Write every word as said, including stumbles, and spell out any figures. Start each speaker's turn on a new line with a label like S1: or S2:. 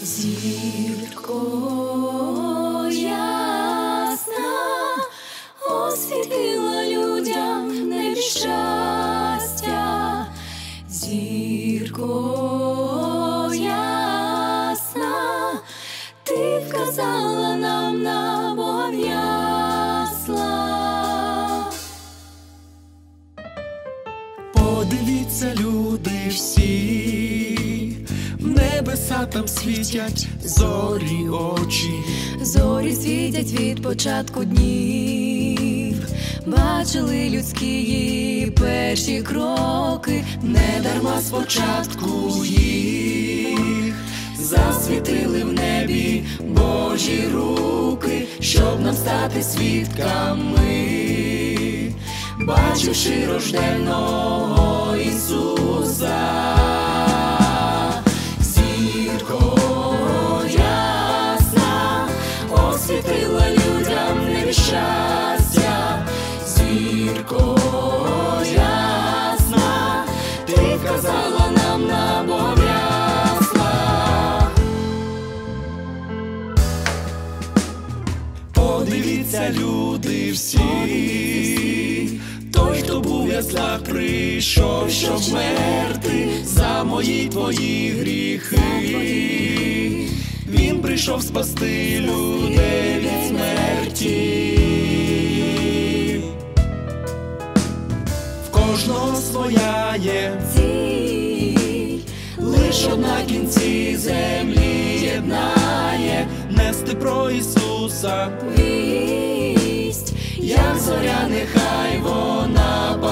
S1: Зірко ясна, освітила людям в небі щастя. Зірко ясна, ти вказала нам на Бога ясла.
S2: Подивіться, люди всі, в небеса там світять зорі очі.
S1: Зорі світять від початку днів, бачили людські її перші кроки. Не дарма спочатку їх засвітили в небі Божі руки, щоб нам стати свідками, бачивши рожденого Ісуса. Зірко ясна, освітила людям в небі щастя. Зірко ясна, ти вказала нам на Бога ясла.
S2: Подивіться, люди всі, той, хто був в яслах, прийшов, щоб вмерти за мої твої гріхи. Він прийшов спасти людей від смерті. В кожного своя є
S1: ціль,
S2: лиш одна кінці землі єднає, нести про Ісуса
S1: вість,
S2: як зоря, нехай вона